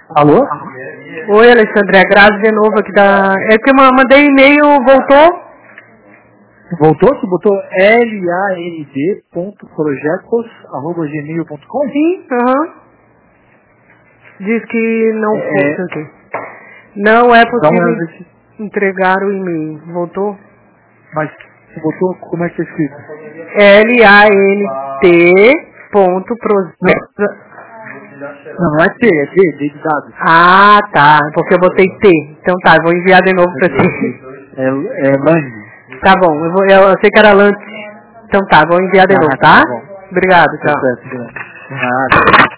Alô? Oi, Alexandre, é a Grazi de novo aqui da... É que eu mandei e-mail, voltou? Voltou? Você botou land.projetos@gmail.com? Sim, Diz que não foi aqui. Não é possível entregar o e-mail. Voltou? Mas você botou, como é que é escrito? LANT.projetos... Não é T, é D de dados. Ah, tá, porque eu botei T. Então tá, vou enviar de novo pra ti. É land. Tá bom, eu sei que era Lante. Então tá, vou enviar de novo, tá? Tá bom. Obrigado, tchau. Tá certo. Nada.